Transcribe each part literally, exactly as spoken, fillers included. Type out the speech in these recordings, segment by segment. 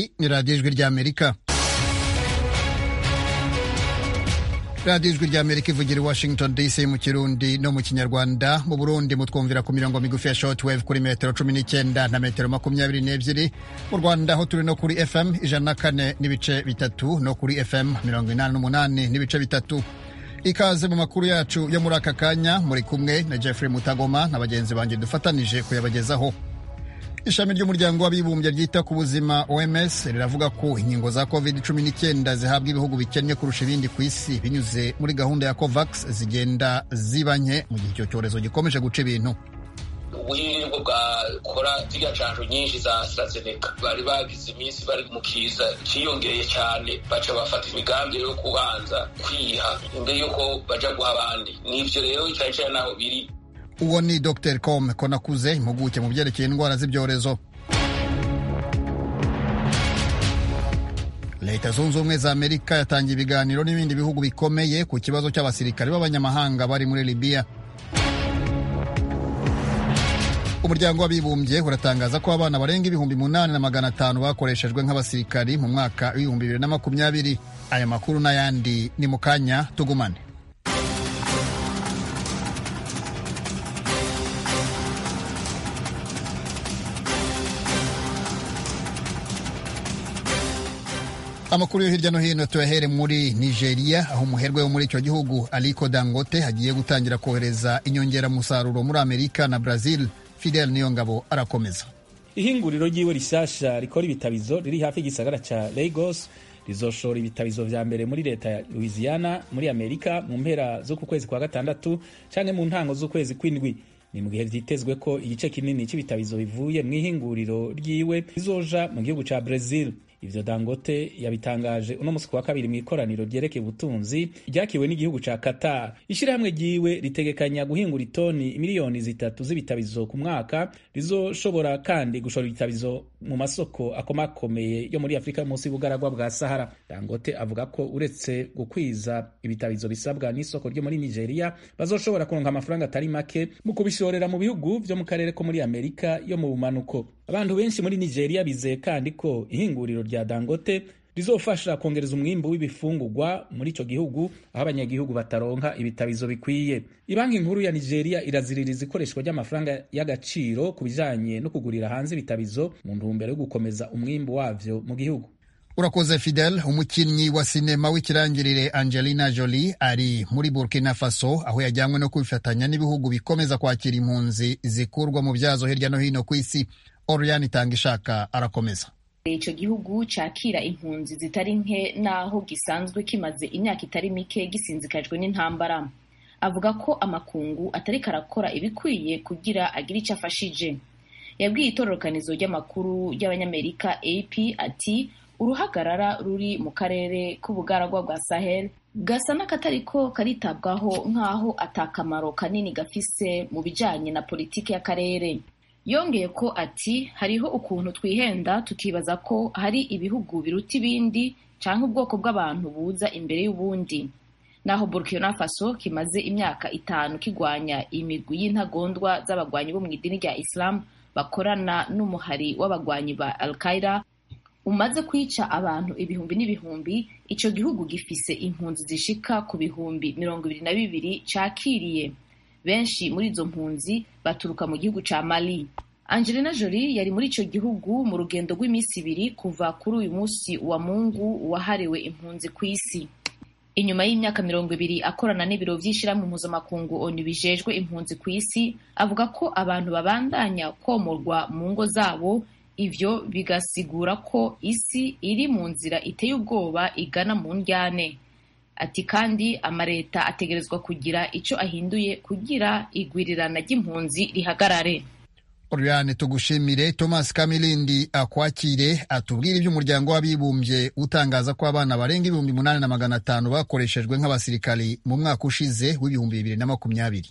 Iyi ni radiyo ijwi ry'Amerika. radiyo ijwi ry'Amerika ivugira i Washington D C mu Kirundi no mu Kinyarwanda. Mu Burundi mutwumvira ku mirongo migufi ya shortwave kuri metero cumi n'icyenda na metero makumyabiri n'ebyiri. Mu Rwanda ho turi no kuri F M ijana na kane n'ibice bitatu no kuri F M mirongo inani n'umunani n'ibice bitatu. Ikaze mu makuru yacu yo muri aka kanya, muri kumwe na Jeffrey Mutagoma na bagenzi banjye dufatanije kuyabagezaho. Ishami ry'umuryango w'abibumbye ryita ku buzima O M S riravuga ko inkingo za covid cumi n'icyenda zihabwa ibihugu bikennye kurusha ibindi ku isi binyuze muri gahunda ya COVAX zigenda ziba nke mu gihe icyo cyorezo gikomeje guca ibintu. Ubuhinga bwakora ziriya canjo nyinshi za AstraZeneca bari bagize iminsi bari mu kiza ciyongeye cyane, baca bafata imigambi yo kubanza kwiha imbere yuko baja guha abandi. Nivyo rero cyane cyane naho biri. Uwo ni Doctor Com Konakuze, impuguke mu byerekeye indwara z'ibyorezo. Leta Zunze Ubumwe za Amerika yatangiye ibiganiro n'ibindi bihugu bikomeye ku kibazo cy'abasirikare b'abanyamahanga bari muri Libya. Umuryango w'abibumbye uratangaza ko abana barenga ibihumbi munani na magana atanu bakoreshejwe nk'abasirikari mu mwaka w'ibihumbi bibiri na makumyabiri. Aya makuru n'ayandi ni mu kanya, tugumane. Amakuru yo hirya no hino tuyahere muri Nigeria, aho umuherwe wo muri icyo gihugu Aliko Dangote hagiye gutangira kohereza inyongeramusaruro muri Amerika na Brazil. Fidel Niyongabo arakomeza. Ihinguriro ryiwe rishasha rikora ibitabizo riri hafi y'igisagara ca Lagos rizoshora ibitabizo vya mbere muri leta ya Louisiana muri Amerika mu mpera zo ku kwezi kwa gatandatu canke mu ntango z'ukwezi kw'indwi. Ni mu gihe vyitezwe ko igice kinini c'ibitabizo bivuye mu ihinguriro ryiwe bizoja mu gihugu ca Brazil. Ivyo Dangote yabitangaje uno musi wa kabiri mu ikoraniro ryerekeye ubutunzi ryakiwe n'igihugu ca Qatar. Ishirahamwe ryiwe ritegekanya guhingura itoni miliyoni zitatu z'ibitabizo ku mwaka, rizoshobora kandi gushora ibitabizo mu masoko akomakomeye yo muri Afrika munsi y'ubugaragwa bwa Sahara. Dangote avuga ko uretse gukwiza ibitabizo bisabwa n'isoko ryo muri Nigeria, bazoshobora kuronka amafaranga atari make mu kubishorera mu bihugu vyo mu karere ko muri Amerika yo mu bumanuko. Abantu benshi muri Nigeria bizeye kandi ko ihinguriro rya Dangote rizofasha kongereza umwimbu w'ibifungurwa muri ico gihugu aho abanyagihugu bataronka ibitabizo bikwiye. Ibanki nkuru ya Nigeria iraziririza ikoreshwa ry'amafaranga y'agaciro ku bijanye no kugurira hanze ibitabizo mu ntumbero yo gukomeza umwimbu wavyo mu gihugu. Urakoze Fidel. Umukinnyi wa sinema w'ikirangirire Angelina Jolie ari muri Burkina Faso, aho yajyanywe no kwifatanya n'ibihugu bikomeza kwakira impunzi zikurwa mu byazo hirya no hino ku isi. Oriane Itangishaka arakomeza. Ico gihugu cakira impunzi zitari nke naho gisanzwe kimaze imyaka itari mike gisinzikajwe n'intambara. Avuga ko amakungu atari karakora ibikwiye kugira agire ico afashije. Yabwiye itororokanizo ry'amakuru y'abanyamerika A P ati uruhagarara ruri mu karere k'ubugaragwa bwa Sahel gasa n'akatariko karitabwaho nk'aho atakamaro kanini gafise mu bijanye na politiki y'akarere. Yongeye ko ati hariho ukuntu twihenda tukibaza ko hari ibihugu biruta ibindi canke ubwoko bw'abantu buza imbere y'ubundi. Naho Burkina Faso kimaze imyaka itanu kigwanya imigwi y'intagondwa z'abagwanyi bo mu idini rya Islam bakorana n'umuhari w'abagwanyi ba Al-Qaeda umaze kwica abantu ibihumbi n'ibihumbi, ico gihugu gifise impunzi zishika ku bihumbi mirongo ibiri na bibiri cakiriye. Benshi muri izo mpunzi baturuka mu gihugu ca Mali. Angelina Jolie yari muri ico gihugu mu rugendo rw'imisi ibiri kuva kuri uyu musi wa Mungu wahariwe impunzi ku isi. Inyuma y'imyaka mirongo ibiri akorana n'ibiro vy'ishirahamwe mpuzamakungu O N U bijejwe impunzi ku isi, avuga ko abantu babandanya komorwa mu ngo zabo. Ivyo bigasigura ko isi iri mu nzira iteye ubwoba igana mu njyane. Ati kandi amareta ategerezwa kugira ico ahinduye kugira igwirirana ry'impunzi rihagarare. Oriane tugushimire. Thomas Kamilindi akwakire atubwira iby'umuryango w'abibumbye utangaza ko abana barenga ibihumbi munani na magana atanu bakoreshejwe nk'abasirikali mu mwaka ushize w'ibihumbi bibiri na makumyabiri.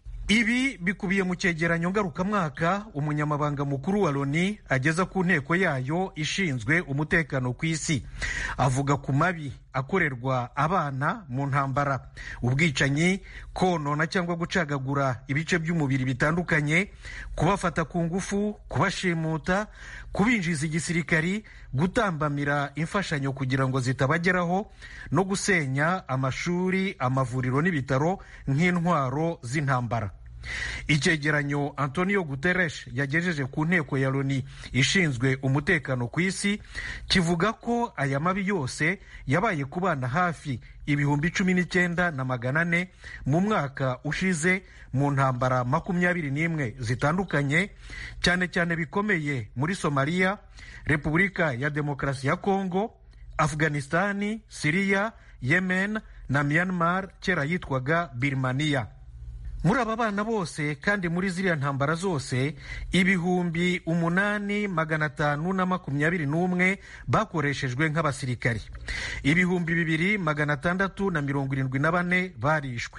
Ibi bikubiye mu cyegeranyo ngarukamwaka umunyamabanga mukuru wa Loni ageza ku nteko yayo ishinzwe umutekano ku isi. Avuga ku mabi akorerwa abana mu ntambara: ubwicanyi, konona cyangwa gucagagura ibice by'umubiri bitandukanye, kubafata ku ngufu, kubashimuta, kubinjiza igisirikari, gutambamira imfashanyo kugira ngo zitabageraho, no gusenya amashuri, amavuriro n'ibitaro nk'intwaro z'intambara. Icyegeranyo Antonio Guterres yagejeje ku nteko ya Loni ishinzwe umutekano ku isi kivuga ko aya mabi yose yabaye ku bana hafi ibihumbi cumi n'icyenda na magana ane mu mwaka ushize mu ntambara makumyabiri n'imwe zitandukanye, cyane cyane bikomeye muri Somalia, Repubulika ya Demokarasi ya Kongo, Afghanistani, Syria, Yemen na Myanmar kera yitwaga Birmania. Muri aba bana bose kandi muri ziriya ntambara zose ibihumbi umunani magana atanu na makumyabiri n'umwe bakoreshejwe nk'abasirikari, ibihumbi bibiri magana atandatu na mirongo irindwi na bane barishwe,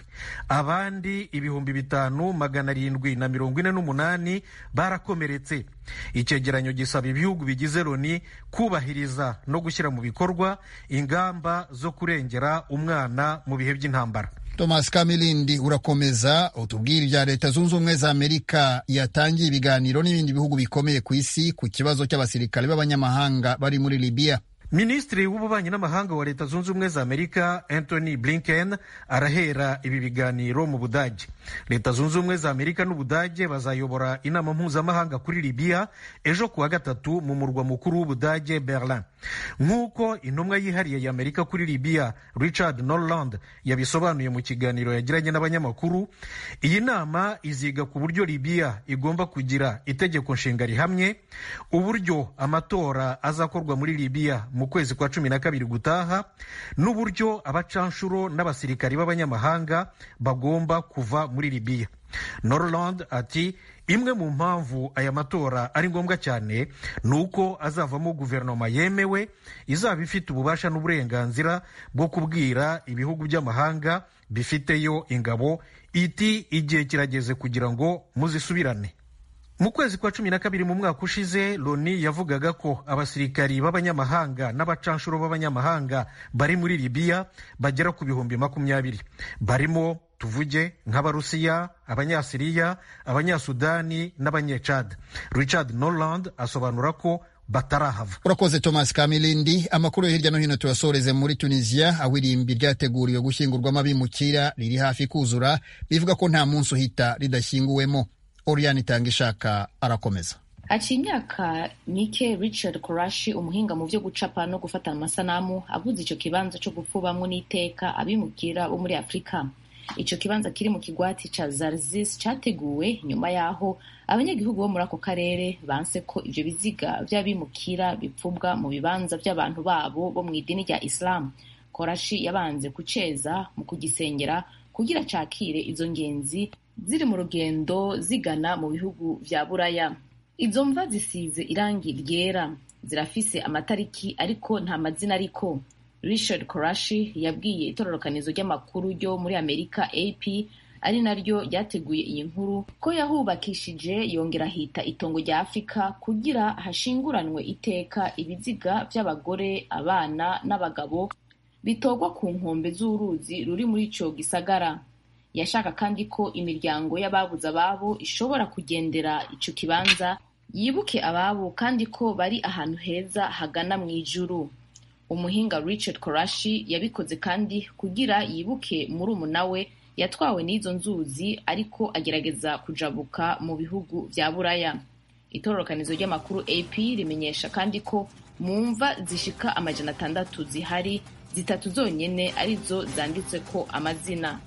abandi ibihumbi bitanu magana arindwi na mirongo ine n'umunani barakomeretse. Icyegeranyo gisaba ibihugu bigize Loni kubahiriza no gushyira mu bikorwa ingamba zo kurengera umwana mu bihe by'intambara. Thomas Kamilindi, urakomeza utubwira ibya Leta Zunze Ubumwe za Amerika yatangiye ibiganiro n'ibindi bihugu bikomeye ku isi ku kibazo cy'abasirikare b'abanyamahanga bari muri Libya. Minisitiri w'ububanyi n'amahanga wa Leta Zunze Ubumwe za Amerika Anthony Blinken arahera ibi biganiro mu Budage. Leta Zunze Ubumwe za Amerika n'Ubudage bazayobora inama mpuzamahanga kuri Libya ejo kuwa gatatu mu murwa mukuru w'Ubudage Berlin. Nk'uko intumwa yihariye ya Amerika kuri Libya Richard Norland yabisobanuye mu kiganiro yagiranye n'abanyamakuru, iyi nama iziga ku buryo Libya igomba kugira itegeko nshinga rihamye, uburyo amatora azakorwa muri Libya mu kwezi kwa cumi na kabiri gutaha, n'uburyo abacanshuro n'abasirikari b'abanyamahanga bagomba kuva muri Libya. Norland ati imwe mu mpamvu aya matora ari ngombwa cyane ni uko azavamo guverinoma yemewe, izaba ifite ububasha n'uburenganzira bwo kubwira ibihugu by'amahanga bifiteyo ingabo iti igihe kirageze kugira ngo muzisubirane. Mu kwezi kwa cumi na kabiri mu mwaka ushize Loni yavugaga ko abasirikari b'abanyamahanga n'abacanshuro b'abanyamahanga bari muri Libya bagera ku bihumbi makumyabiri, barimo tuvuge nk'Abarusiya, Abanyasiriya, Abanyasudani n'Abanyechad. Richard Norland asobanura ko batarahava. Urakoze Thomas Kamilindi. Amakuru yo hirya no hino tuyasoreze muri Tunisia, aho irimbi ryateguriwe gushyingurwamo abimukira riri hafi kuzura, bivuga ko nta munsi uhita ridashyinguwemo. Oriane Itangishaka arakomeza. Haciye imyaka mike Richard Korashi, umuhinga mu byo gucapa no gufata amasanamu, avuze icyo kibanza cyo gupfubamwo n'iteka abimukira bo muri Afurika. Icyo kibanza kiri mu kigwati ca Zarzis cyateguwe nyuma yaho abanyagihugu bo muri ako karere banse ko ivyo biziga vy'abimukira bipfubwa mu bibanza by'abantu babo bo mu idini rya Islam. Korashi yabanze kuceza mu kugisengera kugira cakire izo ngenzi ziri mu rugendo zigana mu bihugu vya Buraya. Izo mva zisize irangi ryera, zirafise amatariki ariko nta mazina ariko. Richard Korashi yabwiye itororokanizo ry'amakuru ryo muri Amerika A P, ari naryo ryateguye iyi nkuru, ko yahubakishije yongera hita itongo rya Afurika kugira hashinguranwe iteka ibiziga by'abagore, abana n'abagabo bitogwa ku nkombe z'uruzi ruri muri ico gisagara. Yashaka kandi ko imiryango y'ababuze ababo ishobora kugendera ico kibanza yibuke ababo kandi ko bari ahantu heza hagana mu ijuru. Umuhinga Richard Korashi yabikoze kandi kugira yibuke murumuna we yatwawe n'izo nzuzi ariko agerageza kujabuka mu bihugu vya Buraya. Itororokanizo ry'amakuru A P rimenyesha kandi ko mu mva zishika amajana atandatu zihari, zitatu zonyene arizo zanditse ko amazina.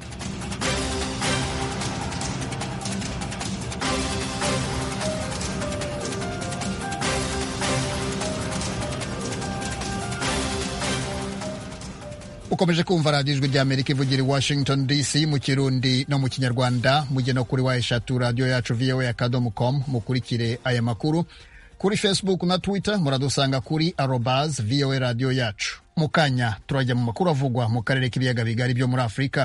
Ukomeje kumva radiyo ijwi rya Amerika ivugira i Washington D C mu Kirundi no mu Kinyarwanda. Mujye no kuri wa eshatu radiyo yacu V O A akadomo com mukurikire aya makuru. Kuri Facebook na Twitter muradusanga kuri arobaz V O A radiyo yacu. Mu kanya turajya mu makuru avugwa mu karere k'ibiyaga bigari byo muri Afurika.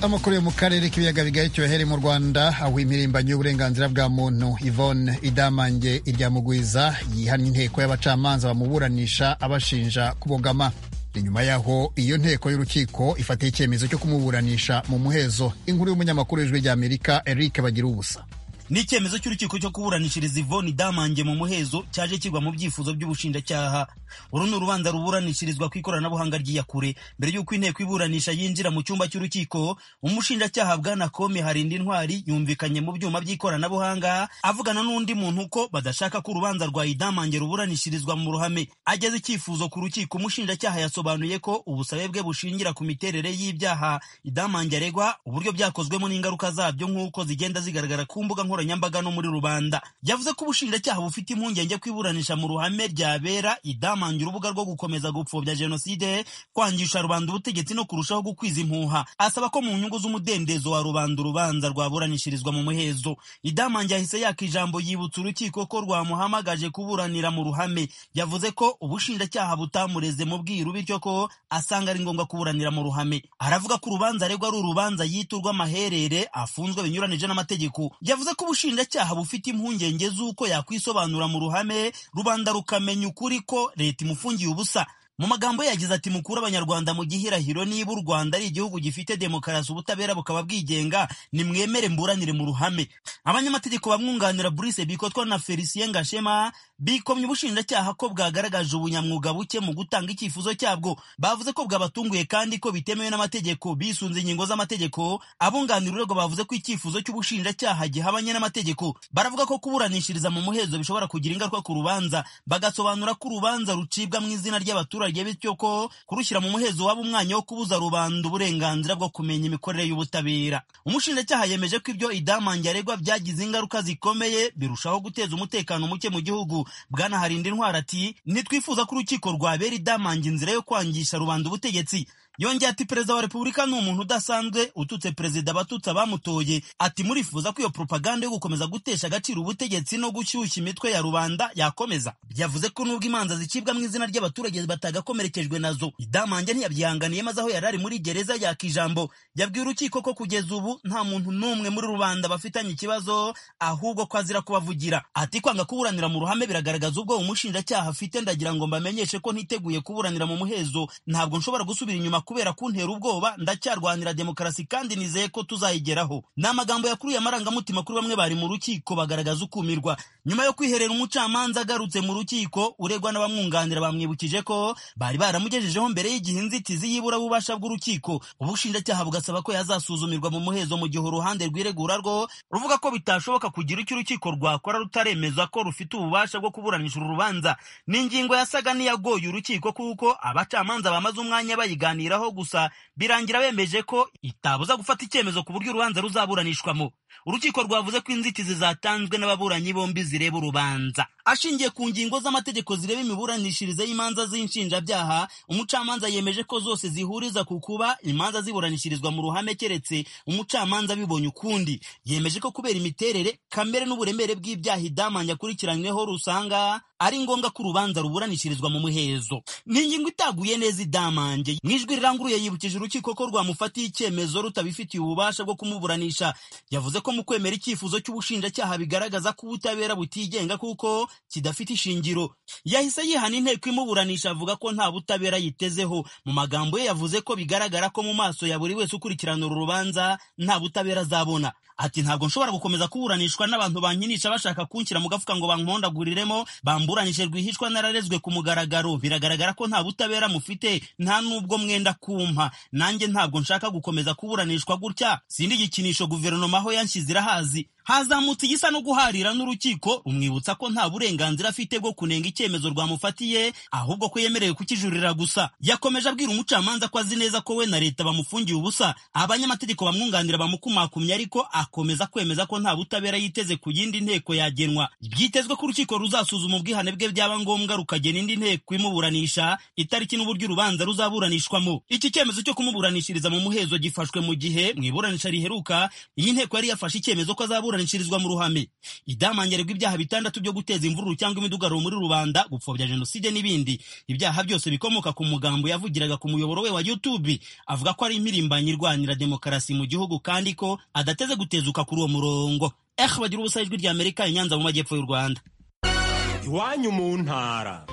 Amakuru yo mu karere k'ibiyaga bigari cyohere mu Rwanda, aho imirimbanyi y'uburenganzira bwa muntu Yvonne Idamange Iryamugwiza yihannye inteko y'abacamanza bamuburanisha abashinja kubogama. Inyuma yaho iyo nteko y'urukiko ifatiye icyemezo cyo kumuburanisha mu muhezo. Inkuru y'umunyamakuru w'Ijwi ry'Amerika Eric Bagirubusa. Ni icyemezo cy'urukiko cyo kuburanishiriza Yvonne Idamange mu muhezo cyaje kigwa mu byifuzo by'ubushinjacyaha. Uru ni urubanza ruburanishirizwa ku ikoranabuhanga ry'iyakure. Mbere y'uko inteko iburanisha yinjira mu cyumba cy'urukiko, umushinjacyaha Bwana Kome Harinda Intwari yumvikanye mu byuma by'ikoranabuhanga avugana n'undi muntu ko badashaka ko urubanza rwa Idamange ruburanishirizwa mu ruhame. Ageze icyifuzo ku rukiko, umushinjacyaha yasobanuye ko ubusabe bwe bushingira ku miterere y'ibyaha Idamange aregwa, uburyo byakozwemo n'ingaruka zabyo nk'uko zigenda zigaragara ku mbuga nkoranyambaga no muri rubanda. Yavuze ko ubushinjacyaha bufite impungenge kwiburanisha mu ruhame ryabera Idamange urubuga rwo gukomeza gupfobya jenoside, kwangisha rubanda ubutegetsi no kurushaho gukwiza impuha. Asaba ko mu nyungu z'umudendezo wa rubanda urubanza rwaburanishirizwa mu muhezo. Idamange yahise yaka ijambo yibutsa urukiko ko rwamuhamagaje kuburanira mu ruhame. Yavuze ko ubushinjacyaha butamureze mu bwiru, bityo ko asanga ari ngombwa kuburanira mu ruhame. Aravuga ko urubanza aregwa ari urubanza yiturwa amaherere afunzwe binyuranije n'amategeko. Yavuze ko ubushinjacyaha bufite impungenge z'uko yakwisobanura mu ruhame rubanda rukamenya ukuri ko leta imufungiye ubusa. Mu magambo yagize ati, mukuru abanyarwanda mu gihirahiro, niba u Rwanda ari igihugu gifite demokarasi, ubutabera bukaba bwigenga, nimwemere mburanire mu ruhame. Abanyamategeko bamwunganira Brice Bikotwa na Felicien Ngashema bikomye ubushinjacyaha ko bwagaragaje ubunyamwuga buke mu gutanga icyifuzo cyabwo. Bavuze ko bwabatunguye kandi ko bitemewe n'amategeko, bisunze ingingo z'amategeko. Abunganira urego bavuze ko icyifuzo cy'ubushinjacyaha gihabanye n'amategeko. Baravuga ko kuburanishiriza mu muhezo bishobora kugira ingaruka ku rubanza, bagasobanura ko urubanza rucibwa mu izina ry'abaturage, bityo ko kurushyira mu muhezo waba umwanya wo kubuza rubanda uburenganzira bwo kumenya imikorere y'ubutabera. Umushinjacyaha yemeje ko ibyo Idamange aregwa byagize ingaruka zikomeye, birushaho guteza umutekano muke mu gihugu. Bwana Harinda Intwari ati, nitwifuza ko urukiko rwabera Idamange inzira yo kwangisha rubanda ubutegetsi. Yongeye ati, perezida wa repubulika ni umuntu udasanzwe, ututse perezida abatutsi abamutoye. Ati, murifuza ko iyo propaganda yo gukomeza gutesha agaciro ubutegetsi no gushyushya imitwe ya rubanda yakomeza. Yavuze ko nubwo imanza zicibwa mu izina ry'abaturage batagakomerekejwe nazo, Idamange ntiyabyihanganiye, maze aho yari ari muri gereza yaka ijambo. Yabwiye urukiko ko kugeza ubu nta muntu n'umwe muri rubanda bafitanye ikibazo, ahubwo ko azira kubavugira. Ati, kwanga kuburanira mu ruhame biragaragaza ubwo umushinjacyaha afite. Ndagira ngo mbamenyeshe ko ntiteguye kuburanira mu muhezo. Ntabwo nshobora gusubira inyuma kubera kuntera ubwoba. Ndacyarwanira demokarasi kandi nizeye ko tuzayigeraho. Ni amagambo yakuruye amarangamutima kuri bamwe bari mu rukiko, bagaragaza ukumirwa. Nyuma yo kwiherera umucamanza agarutse mu rukiko, uregwa n'abamwunganira bamwibukije ko bari baramugejejeho mbere y'igihe inzitizi y'ibura bubasha bw'urukiko. Ubushinjacyaha bugasaba ko yazasuzumirwa mu muhezo, mu gihe uruhande rwiregura rwo ruvuga ko bitashoboka kugira icyo urukiko rwakora rutaremeza ko rufite ububasha bwo kuburanisha uru rubanza. Ni ingingo yasaga n'iyagoye urukiko kuko abacamanza bamaze umwanya bayiganiraho, gusa birangira bemeje ko itabuza gufata icyemezo ku buryo urubanza ruzaburanishwamo. Urukiko rwavuze ko inzitizi zatanzwe n'ababuranyi bombi zireba urubanza. Ashingiye ku ngingo z'amategeko zireba imiburanishirize y'imanza z'inshinjabyaha, umucamanza yemeje ko zose zihuriza ku kuba imanza ziburanishirizwa mu ruhame keretse umucamanza bibonye ukundi. Yemeje ko kubera imiterere, kamere n'uburemere bw'ibyaha Idamange akurikiranyweho rusanga ari ngombwa ko urubanza ruburanishirizwa mu muhezo. Ni ingingo itaguye neza Idamange. Mu ijwi riranguruye yibukije urukiko ko rwamufatiye icyemezo rutabifitiye ububasha bwo kumuburanisha. Yavuze ko mu kwemera icyifuzo cy'ubushinjacyaha bigaragaza ko ubutabera butigenga kuko kidafite ishingiro. Yahise yihana inteko imuburanisha, avuga ko nta butabera yitezeho. Mu magambo ye yavuze ko bigaragara ko mu maso ya buri wese ukurikirana uru rubanza nta butabera azabona. Ati, ntabwo nshobora gukomeza kuburanishwa n'abantu bankinisha bashaka kunshyira mu gafuka ngo bankondaguriremo, bamburanishe rwihishwa nararezwe ku mugaragaro. Biragaragara ko nta butabera mufite, nta nubwo mwenda kumpa. Nanjye ntabwo nshaka gukomeza kuburanishwa gutya. Sindi igikinisho guverinoma aho yanshyize irahazi. Hazamutse igisa no guharira n'urukiko umwibutsa ko nta burenganzira afite bwo kunenga icyemezo rwamufatiye, ahubwo ko yemerewe kukijurira gusa. Yakomeje abwira umucamanza ko azi neza ko we na leta bamufungiye ubusa. Abanyamategeko bamwunganira bamukumakumye, ariko akomeza kwemeza ko nta butabera yiteze ku yindi nteko yagenwa. Byitezwe ko urukiko ruzasuzuma ubwihane bwe, byaba ngombwa rukagena indi nteko imuburanisha, itariki n'uburyo urubanza ruzaburanishwamo. Iki cyemezo cyo kumuburanishiriza mu muhezo gifashwe mu gihe mu iburanisha riheruka iyi nteko yari yafashe icyemezo ko azaburanisha kuburanishirizwa mu ruhame. Idamange aregwa ibyaha bitandatu byo guteza imvururu cyangwa imidugararo muri rubanda, gupfobya jenoside n'ibindi. Ibyaha byose bikomoka ku mugambo yavugiraga ku muyoboro we wa YouTube avuga ko ari impirimbanyi irwanira demokarasi mu gihugu kandi ko adateze gutezuka kuri uwo murongo. Eh bagira ubusa ijwi rya Amerika i Nyanza mu majyepfo y'u Rwanda. Iwanyu mu ntara.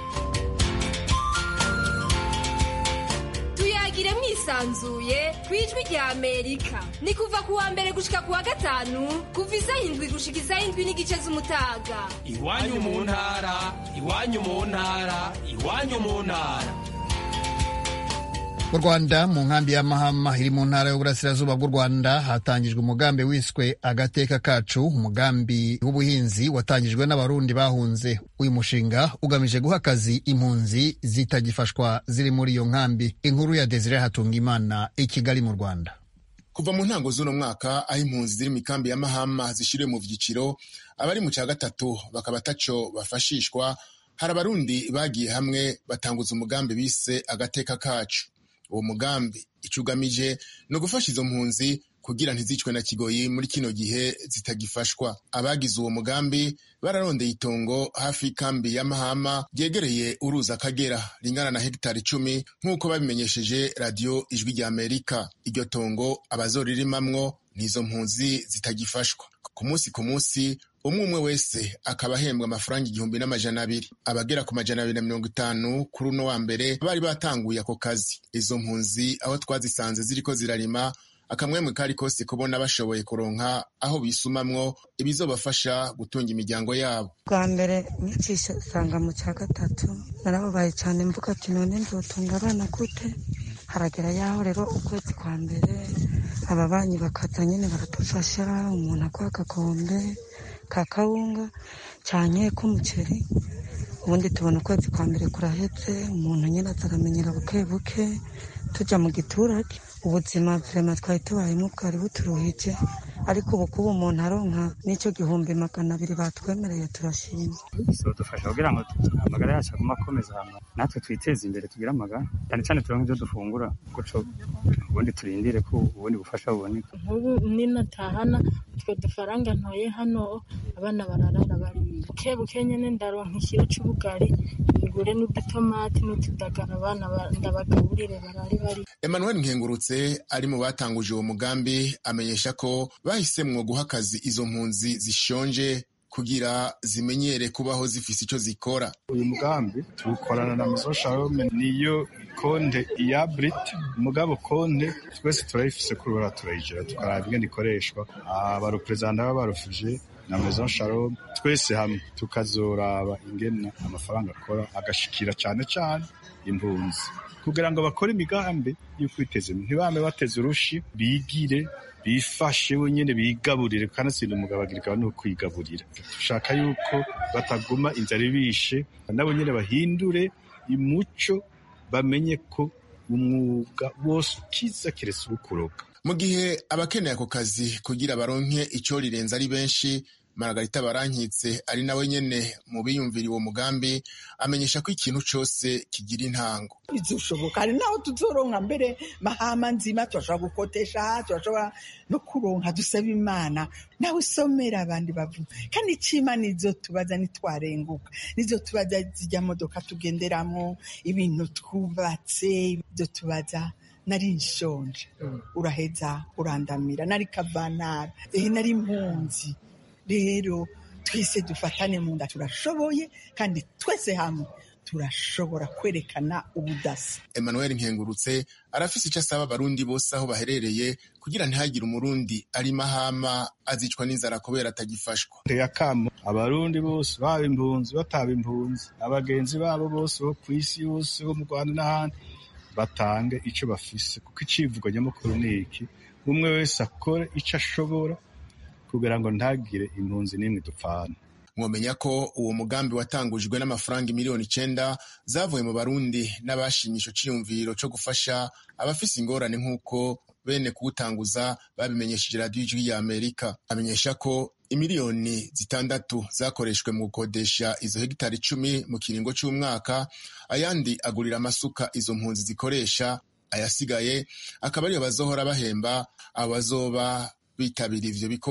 Tuyagire mwisanzuye kwijwi rya Amerika. Ni kuva ku wa mbere gushika ku wa gatanu kuva isaha indwi gushika isaha indwi n'igice z'umutaga. Iwanyu mu ntara, iwanyu mu ntara, iwanyu mu ntara. Mu Rwanda mu nkambi ya Mahama iri mu ntara y'uburasirazuba bw'u Rwanda hatangijwe umugambi wiswe agateka kacu, umugambi w'ubuhinzi watangijwe n'abarundi bahunze. Uyu mushinga ugamije guha akazi impunzi zitagifashwa ziri muri iyo nkambi. Inkuru ya Desire Hatungimana i Kigali mu Rwanda. Kuva mu ntango z'uno mwaka aho impunzi ziri mu kambi ya Mahama zishiriwe mu vyiciro, abari mu cya gatatu bakaba taco bafashishwa, hari abarundi bagiye hamwe batanguza umugambi bise agateka kacu. Uwo mugambi icugamije no gufasha izo mpunzi kugira ntizicwe na kigoyi muri kino gihe zitagifashwa. Abagize uwo mugambi bararondeye itongo hafi y'ikambi ya Mahama ryegereye uruzi Akagera ringana na hegitari icumi nk'uko babimenyesheje radio Ijwi rya Amerika. Iryo tongo abazoririmamwo nizo mpunzi zitagifashwa. Ku munsi ku munsi umwe umwe wese akaba ahembwa amafaranga igihumbi n'amajana abiri. Abagera ku majana abiri na mirongo itanu kuri uno wa mbere bari batanguye ako kazi. Izo mpunzi aho twazisanze ziriko zirarima, akamwemwe kari kose kubona bashoboye kuronka aho bisumamwo ibizobafasha gutunga imiryango yabo. Bwa mbere nicisha sanga mu cya gatatu narababaye cyane, mvuga ati none nzotunga abana gute? Haragera yaho rero ukwezi kwa mbere ababanyi bakaza nyene baratufasha, umuntu akwa agakombe kakawunga cyane k'umuceri, ubundi tubona ukwezi kwa mbere kurahetse, umuntu nyine azaramenyera buke buke tuja mu giturage. Ubuzima vrema twari tubayemo bwari buturuhije, ariko ubu kuba umuntu aronka n'icyo gihumbi magana abiri batwemereye turashima. Dufasha kugira ngo amagara yacu agume akomeza hamwe, natwe twiteze imbere tugire amagara, cyane cyane turonke ibyo dufungura, guco ubundi turindire ko ubundi bufasha buboneka. Nk'ubu ninatahana twe dufaranga ntoye hano abana bararara bari buke buke nyene ndaronka ikiro c'ubugari ngure n'udutomati n'utudagara abana ndabagaburire barari bari. Emmanuel Nkengurutse ari mu batanguje uwo mugambi amenyesha ko bahisemwo guha akazi izo mpunzi zishonje kugira zimenyere kubaho zifise ico zikora. Uyu mugambi tukorana na Maison Shalom, niyo konde ya Brit mugabo konde twese turayifise kurura turayijira tukaraba ingene ikoreshwa. Abarepresenta b'abarufije na Maison Shalom twese hamwe tukazoraba ingene amafaranga akora agashikira cyane cyane impunzi kugira ngo bakore imigambi yo kwiteza imbere, ntibame bateze urushi, bigire bifashe wenyene bigaburire, kandi sindi umugabo agirika no kwigaburira. Dushaka yuko bataguma inzara ibishe, nabo nyene bahindure imuco, bamenye ko umwuga wose ukiza kiretse ukuroga. Mu gihe abakeneye ako kazi kugira baronke ico rirenza ari benshi, Margarita Barankitse ari nawe nyene mu biyumvira uwo mugambi amenyesha ko ikintu cose kigira intango. Bizoshoboka ari naho tuzoronka mbere Mahama nzima, turashobora gukotesha, turashobora no kuronka, dusaba Imana nawe somera abandi bavuga, kandi icima nizo tubaza nitwarenguka, nizo tubaza zijya modoka tugenderamo, ibintu twubatse, ibyo tubaza nari nshonje uraheza urandamira, nari kavanara, ehe nari impunzi. Rero twese dufatane mu nda, turashoboye kandi twese hamwe turashobora kwerekana ubudasa. Emmanuel Nkengurutse arafise icyo asaba abarundi bose aho baherereye kugira ntihagire umurundi ari Mahama azicwa n'inzara kubera atagifashwa. Yakamo abarundi bose baba impunzi bataba impunzi, abagenzi babo bose bo ku isi yose bo mu Rwanda n'ahandi batange icyo bafise, kuko icivugo nyamukuru ni iki: umwe wese akore icyo ashobora kugira ngo ntagire impunzi n'imwe dupfana. Mwomenya ko uwo mugambi watangujwe n'amafaranga miliyoni icenda zavuye mu Barundi n'abashimisho ciyumviro co gufasha abafise ingorane nk'uko bene kuwutanguza babimenyesheje radio Ijwi ya Amerika. Amenyesha ko imiliyoni zitandatu zakoreshwe mu gukodesha izo hegitari icumi mu kiringo c'umwaka, ayandi agurira amasuka izo mpunzi zikoresha, ayasigaye akaba ariyo bazohora bahemba abazoba bitabira ivyo bikorwa.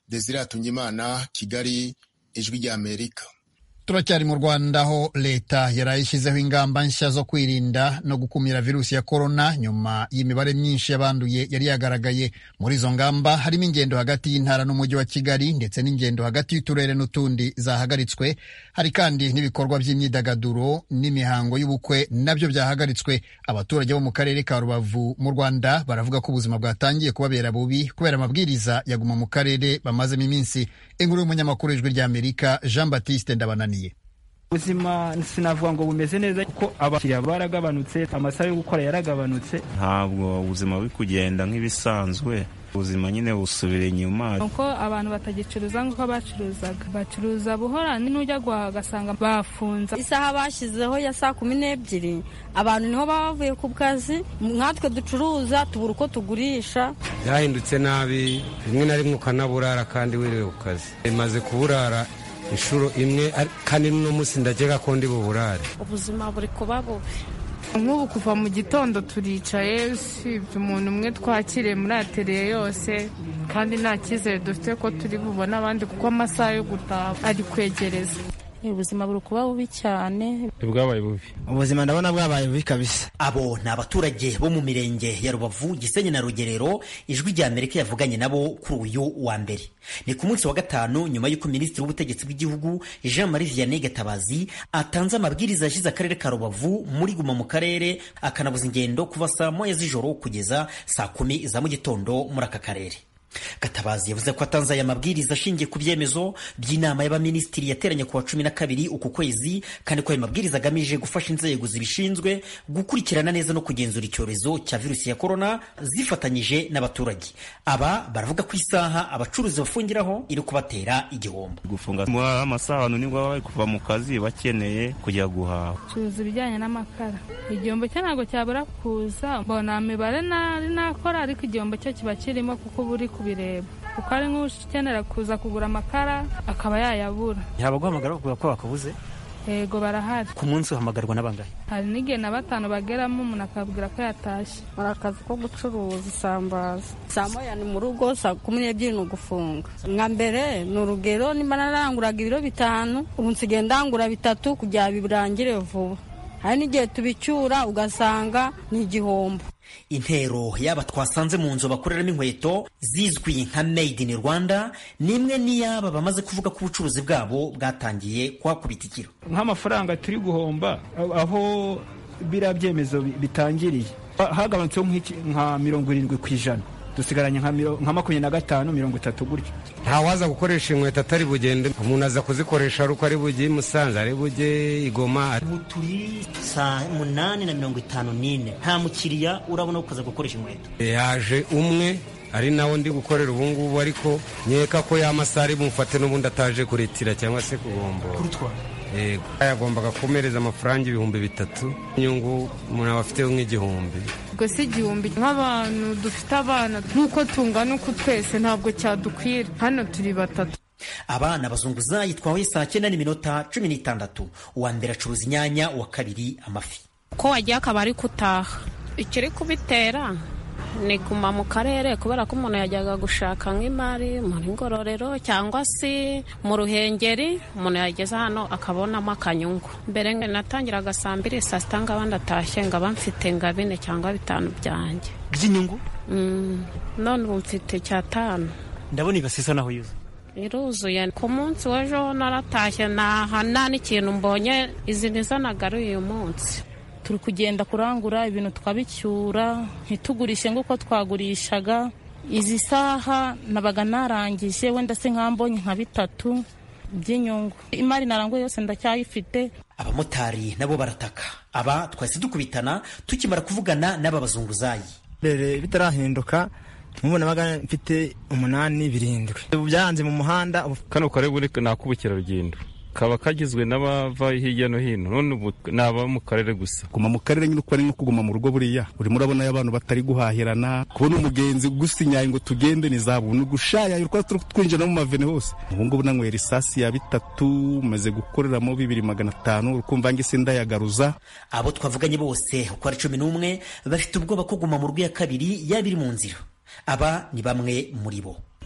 Desire Atungimana, Kigali, Ijwi ry'Amerika. Turacyari mu Rwanda aho leta yarayishyizeho ingamba nshya zo kwirinda no gukumira virusi ya korona nyuma y'imibare myinshi y'abanduye yari yagaragaye. Muri izo ngamba harimo ingendo hagati y'intara n'umujyi wa Kigali ndetse n'ingendo hagati y'uturere n'utundi zahagaritswe. Hari kandi n'ibikorwa by'imyidagaduro n'imihango y'ubukwe nabyo byahagaritswe. Abaturage bo mu karere ka Rubavu mu Rwanda baravuga ko ubuzima bwatangiye kubabera bubi kubera amabwiriza yaguma mu karere bamazemo iminsi. Inkuru y'umunyamakuru w'Ijwi ry'Amerika Jean Baptiste Ndabananiye. Ubuzima sinavuga ngo bumeze neza kuko abakiriya baragabanutse, amasaha yo gukora yaragabanutse. Ntabwo ubuzima buri kugenda nk'ibisanzwe, ubuzima nyine busubira inyuma. Uko abantu batagicuruza nk'uko bacuruzaga, bacuruza buhora, n'ujya guhaha ugasanga bafunze. Isaha bashyizeho ya saa kumi n'ebyiri abantu niho bavuye ku kazi, nkatwe ducuruza tubura uko tugurisha. Byahindutse nabi, rimwe na rimwe ukanaburara kandi wiriwe ku kazi. Imaze kuburara inshuro imwe kandi n'uno munsi ndagera ko ndi buburare. Ubuzima buri kuba bubi. Nk'ubu kuva mu gitondo turicaye, usibye umuntu umwe twakiriye muri ateriye yose, kandi nta cyizere dufite ko turi bubone abandi kuko amasaha yo gutaha ari kwegereza. Ubuzima buri kuba bubi cyane. Bwabaye bubi. Ubuzima ndabona bwabaye bubi kabisa. Abo ni abaturage bo mu mirenge ya Rubavu, Gisenyi na Rugerero. Ijwi ry'Amerika yavuganye nabo kuri uyu wa mbere. Ni ku munsi wa gatanu nyuma y'uko Minisitiri w'Ubutegetsi bw'Igihugu Jean Marie Vianney Gatabazi atanze amabwiriza yashize akarere ka Rubavu muri guma mu karere, akanabuza ingendo kuva saa moya z'ijoro kugeza saa kumi za mu gitondo muri aka karere. Gatabazi yavuze ko atanze aya mabwiriza ashingiye ku byemezo by'inama y'abaminisitiri yateranye ku wa cumi na kabiri uku kwezi, kandi ko ayo mabwiriza agamije gufasha inzego zibishinzwe gukurikirana neza no kugenzura icyorezo cya virusi ya korona zifatanyije n'abaturage. Aba baravuga ko isaha abacuruzi bafungiraho iri kubatera igihombo. Gufunga amasaha abantu nibwo bari kuva mu kazi bakeneye kujya guhaha. Curuza ibijyanye n'amakara, igihombo cyo ntabwo cyabura kuza, mbona imibare nari nakora, ariko igihombo cyo kiba kirimo kuko buri bireba kuko ari nk'ukenera kuza kugura amakara akaba yayabura. Yaba guhamagara bakubwira ko bakabuze? Yego barahari. Ku munsi uhamagarwa n'abangahe? Hari n'igihe na batanu bageramo umuntu akabwira ko yatashye. Muri akazi ko gucuruza isambaza, saa moya ni mu rugo, saa kumi n'ebyiri ni ugufunga. Nka mbere ni urugero, nimba naranguraga ibiro bitanu ubu nsigaye ndangura bitatu kugira birangire vuba. Hari n'igihe tubicyura ugasanga ni igihombo. Intero yaba twasanze mu nzu bakoreramo inkweto zizwi nka Made in Rwanda nimwe niyaba bamaze kuvuga ko ubucuruzi bwabo bwatangiye kuhakubita ikiro. Nk'amafaranga turi guhomba aho biriya byemezo bitangiriye hagabanutseho nka mirongo irindwi ku ijana, dusigaranye nka makumyabiri na gatanu mirongo itatu gutyo. Ntawaza gukoresha inkweto atari bugende, umuntu aza kuzikoresha ari uko ari bujye Musanze, ari bujye Igoma. Ubu turi saa munani na mirongo itanu n'ine, nta mukiriya urabona ukaza gukoresha inkweto. Yaje umwe ari nawo ndi gukorera ubu ngubu, ariko nkeka ko y'amasaha ari bumfate n'ubundi ataje kuritira cyangwa se kugomba kurutwara. Yego, yagombaga kumereza amafaranga ibihumbi bitatu, inyungu umuntu aba afiteho nk'igihumbi. Ubwo si igihumbi nk'abantu dufite abana nk'uko tungana uko twese ntabwo cyadukwira, hano turi batatu. Abana bazunguza yitwawe saa cyenda n'iminota cumi n'itandatu. Uwa mbere acuruza inyanya, uwa kabiri amafi. Ko wagiye akabari kutaha, ikiri kubitera ni kuma mu karere kubera ko umuntu yajyaga gushaka nk'imari muri Ngororero cyangwa se mu Ruhengeri, umuntu yageze hano akabonamo akanyungu. Mbere ngo natangiraga saa mbiri, saa sita ngaba ndatashye ngaba mfite nga bine cyangwa bitanu byanjye by'inyungu. Mm. None ubu mfite cyatanu. Ndabona ibasisa naho yuzuye. Iruzuye. Ku munsi w'ejo naratashye nahana n'ikintu mbonye, izi nizanagaruye uyu munsi. Turi kugenda kurangura ibintu tukabicyura ntitugurishe nk'uko twagurishaga. Izi saha nabaga narangije wenda se nkambonye nka bitatu by'inyungu. Imari naranguye yose ndacyayifite. Abamotari nabo barataka. Aba twese dukubitana tukimara kuvugana n'aba bazunguzayi. Rere bitarahinduka mubona baga mfite umunani birindwi. Byanze mu muhanda kano kare buri nakubukira rugendo. Kaba kagizwe n'abava hirya no hino, none ubu naba mu karere gusa. Guma mu karere nyine uko ari nko kuguma mu rugo buriya uri murabona y'abantu batari guhahirana, kubona umugenzi gusinyaye ngo tugende ni zabu ni gushaya yuko twinjira mu mavene hose. Ubu ngubu nanywera isasi ya bitatu maze gukoreramo bibiri magana atanu ukumva ngise ndayagaruza. Abo twavuganye bose uko ari cumi n'umwe bafite ubwoba ko guma mu rugo ya kabiri yabiri mu nzira. Aba ni bamwe muri bo.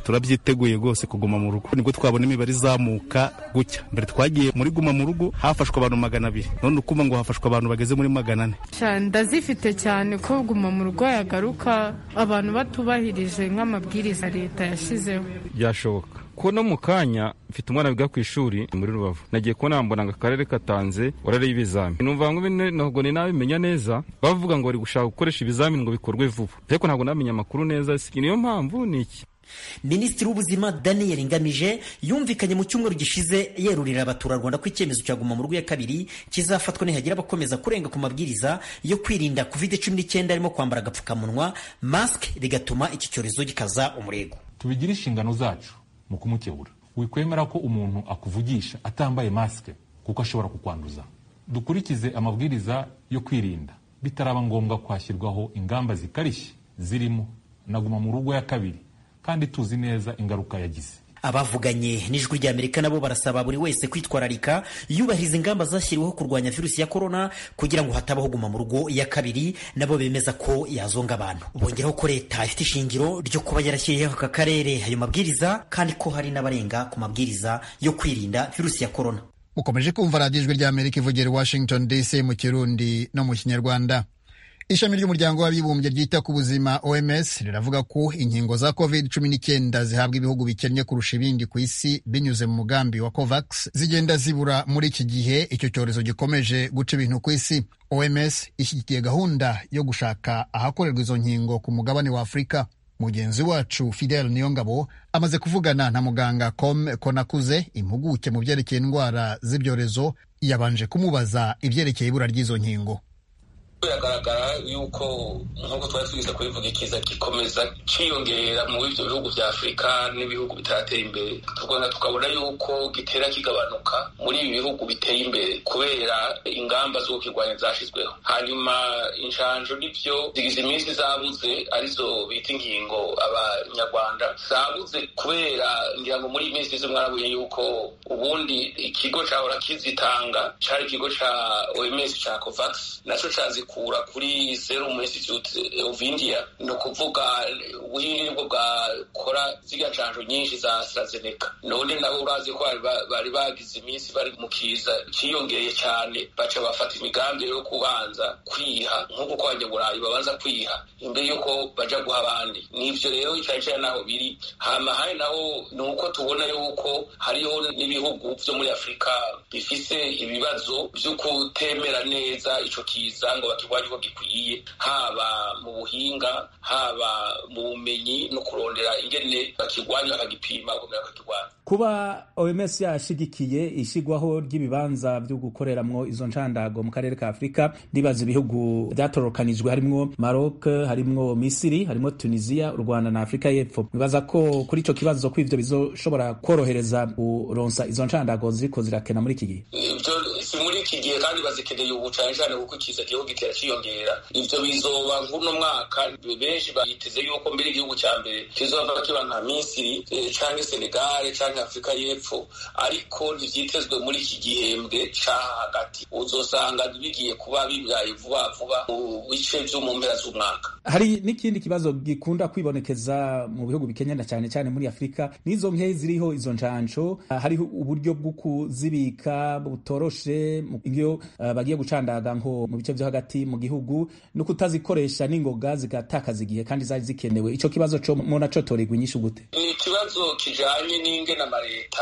turabyiteguye rwose kuguma mu rugo nibwo twabona imibare izamuka gutya. Mbere twagiye muri guma mu rugo hafashwe abantu magana abiri, none ukuba ngo hafashwe abantu bageze muri magana ane. Ndazifite cyane ko guma mu rugo yagaruka abantu batubahirije nk'amabwiriza leta yashyizeho. Byashoboka ko no mu kanya mfite umwana wiga ku ishuri muri Rubavu, nagiye kubona mbona ngo akarere katanze warareye ibizamini, numva ngo ntabwo ni nabimenya neza, bavuga ngo bari gushaka gukoresha ibizamini ngo bikorwe vuba, ariko ntabwo namenya amakuru neza. Niyo mpamvu ni iki. Minisitiri w'ubuzima Daniel Ngamije yumvikanye mu cyumweru gishize yerurira abaturarwanda ko icyemezo cya guma mu rugo ya kabiri kizafatwa nihagira abakomeza kurenga ku mabwiriza yo kwirinda covid cumi n'icyenda harimo kwambara agapfukamunwa mask, bigatuma iki cyorezo gikaza umurego. Tubigira inshingano zacu mu kumukebura. Wikwemera ko umuntu akuvugisha atambaye mask kuko ashobora kukwanduza. Dukurikize amabwiriza yo kwirinda bitaraba ngombwa kwashyirwaho ingamba zikarishye zirimo na guma mu rugo ya kabiri, kandi tuzi neza ingaruka yagize. Abavuganye n'ijwi rya Amerika nabo barasaba buri wese kwitwararika yubahiriza ingamba zashyiriweho kurwanya virusi ya corona kugira ngo hatabaho guma mu rugo ya kabiri. Nabo bemeza ko yazonga abantu. Bongeraho ko leta ifite ishingiro ryo kuba yarashyiriyeho aka karere ayo mabwiriza, kandi ko hari n'abarenga ku mabwiriza yo kwirinda virusi ya corona. Ukomeje kumva radiyo ijwi rya Amerika ivugira Washington D C mu Kirundi no mu Kinyarwanda. Ishami ry'umuryango w'abibumbye ryita ku buzima O M S riravuga ko inkingo za covid cumi n'icyenda zihabwa ibihugu bikennye kurusha ibindi ku isi binyuze mu mugambi wa COVAX zigenda zibura muri iki gihe icyo cyorezo gikomeje guca ibintu ku isi. O M S ishyigikiye gahunda yo gushaka ahakorerwa izo nkingo ku mugabane wa Afurika. Mugenzi wacu Fidel Niyongabo amaze kuvugana na muganga Com Konakuze, impuguke mu byerekeye indwara z'ibyorezo, yabanje kumubaza ibyerekeye ibura ry'izo nkingo. Biragaragara yuko nk'uko twari twize kubivuga ikiza gikomeza cyiyongera mu bivyo bihugu vya Afurika n'ibihugu bitaratera imbere, tugomba tukabona yuko gitera kigabanuka muri ibi bihugu biteye imbere kubera ingamba zo kukirwanya zashizweho. Hanyuma inshanjo n'ivyo zigize iminsi zabuze arizo bita ingingo abanyarwanda zabuze kubera ngira ngo muri iyi minsi izo mwarabuye yuko ubundi ikigo cahora kizitanga cari ikigo ca O M S ca COVAX naco cazi kura kuri Serum Institute of India, no kuvuga ubuhinga bwo bwakora ziga canjo nyinshi za AstraZeneca. None nabo urazi ko bari bagize iminsi bari mu kiza ciyongeye cyane, baca bafata imigambi yo kubanza kwiha nk'uko kwa Burayi babanza kwiha imbere yuko baja guha abandi. Nivyo rero icyaje naho biri hama hari naho nuko tubona yuko hariho n'ibihugu byo muri Afurika bifise ibibazo byo kutemera neza ico kiza ngo bakirwanye uko gikwiye, haba mu buhinga haba mu bumenyi no kurondera ingene bakirwanya bakagipima kumera bakirwanya. Kuba O M S yashigikiye ishigwaho ry'ibibanza byo gukoreramwo izo ncandago mu karere ka Afurika, ndibaza ibihugu byatorokanijwe harimwo Maroc, harimwo Misiri, harimwo Tunisia, u Rwanda na Afurika y'Epfo. Bibaza ko kuri ico kibazo ko ivyo bizoshobora korohereza kuronsa izo ncandago ziriko zirakena muri iki gihe. Ivyo si muri iki gihe kandi bazikeneye ubu cane cane kuko ikiza giho gitera ciyongera. Ivyo bizoba nk'uno mwaka benshi bayiteze yuko mbere igihugu cya mbere kizoba kiba nka Misiri eh, canke Senegal canke Afurika y'Epfo, ariko ntivyitezwe muri iki gihembwe ca hagati. Uzosanga bigiye kuba bibaye vuba vuba mu bice vyo mu mpera z'umwaka. Hari n'ikindi kibazo gikunda kwibonekeza mu bihugu bikenyana cyane cyane muri Afurika, nizo nke ziriho izo ncanco, hariho uburyo bwo kuzibika butoroshe iyo uh, bagiye gucandaga nko mu bice vyo hagati mu gihugu no kutazikoresha n'ingoga zigatakaza igihe kandi zari zikenewe. Ico kibazo cyo mona cyo toregwa inyishu gute? Ni kibazo kijanye n'ingene amareta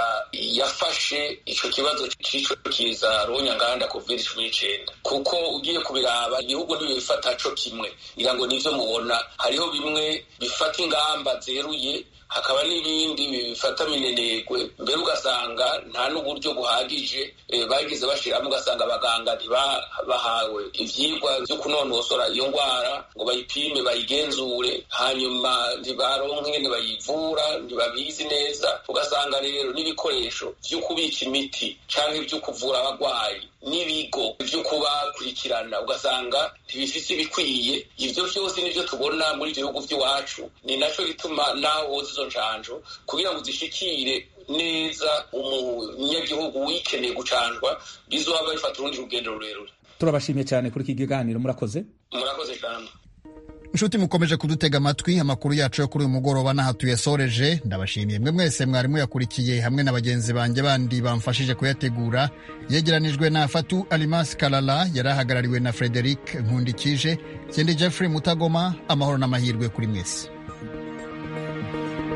yafashe ico kibazo c'ico kiza ronyanganda covid cumi n'icyenda, kuko ugiye kubiraba ibihugu ntibifata co kimwe. Ngira ngo nivyo mubona, hariho bimwe bifata ingamba zeruye, hakaba n'ibindi bifata minenegwe, mbere ugasanga nta n'uburyo buhagije e, bagize bashiramo, ugasanga abaganga ntibahawe ivyigwa vyo kunonosora iyo ngwara ngo bayipime bayigenzure, hanyuma ntibaronke ingene bayivura, ntibabizi neza. Ugasanga rero n'ibikoresho vyo kubika imiti canke vyo kuvura abagwayi n'ibigo vyo kubakurikirana ugasanga ntibifise ibikwiye. Ivyo vyose nivyo tubona muri ivyo bihugu vy'iwacu, ni naco gituma naho izo ncanjo kugira ngo zishikire neza umunyagihugu wikeneye gucanjwa bizoba bifata urundi rugendo rurerure. Turabashimye cyane kuri iki kiganiro, murakoze. Murakoze cyane. nshuti mukomeje kudutega amatwi, amakuru yacu yo kuri uyu mugoroba n'aha tuyasoreje. Ndabashimiye mwe mwese mwari muyakurikiye hamwe na bagenzi banjye bandi bamfashije kuyategura. Yegeranijwe na Fatu Alimas Kalala, yarahagarariwe na Frederic Nkundikije. Sindi Jeffrey Mutagoma, amahoro n'amahirwe kuri mwese.